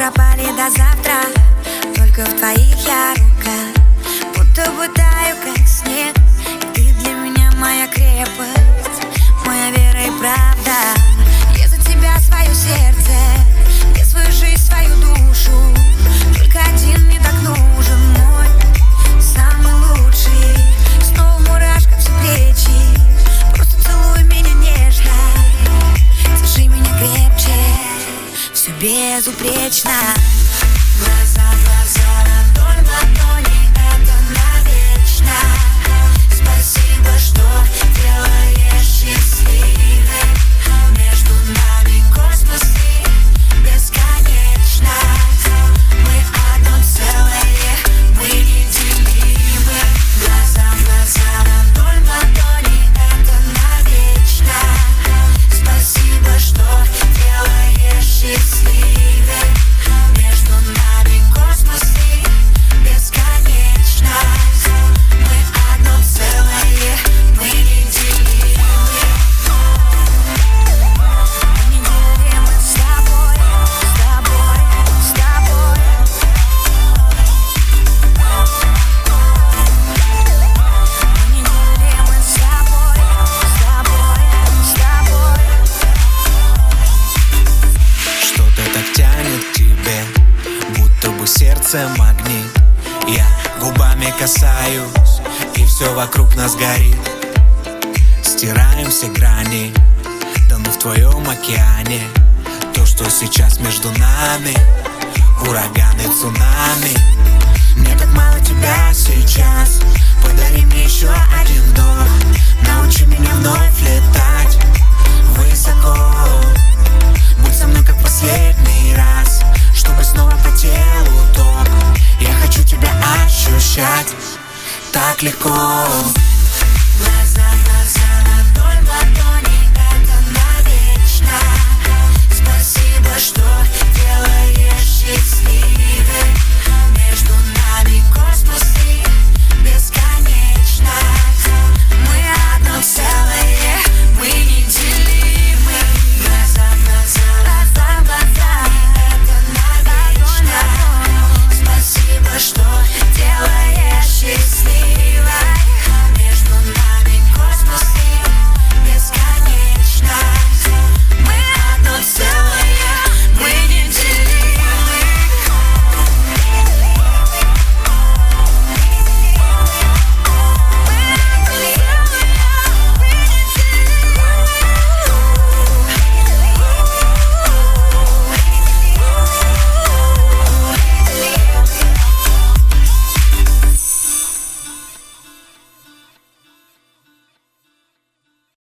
пропали до завтра, только в твоих я рука. Будто бы таю, как снег, и ты для меня моя крепость, моя вера и правда. Я за тебя свое сердце, я свою жизнь, свою душу. Только один мне так нужен, мой самый лучший. Снова мурашка все плечи, просто целуй меня нежно, держи меня крепче, все безупречно. Глаза в глаза, ладонь в ладони, это навечно. Спасибо, что делаешь счастливой. Между нами космос и бесконечно. Мы одно целое, мы неделимы. Глаза в глаза, ладонь в ладони, это навечно. Спасибо, что делаешь счастливой. Между нами космос и бесконечно. Мы одно целое, мы неделимы. Мы неделимы с тобой, с тобой, с тобой. Мы неделимы с тобой, с тобой, с тобой. Что-то так тянет к тебе, будто бы сердце магнит. Я губами касаюсь, и все вокруг нас горит. Стираем все грани, тону в твоем океане. То, что сейчас между нами, ураганы, цунами. Мне так мало тебя сейчас, подари мне еще один вдох. Научи меня вновь летать высоко. Будь со мной как последний раз, чтобы снова по телу ток. Я хочу тебя ощущать так легко.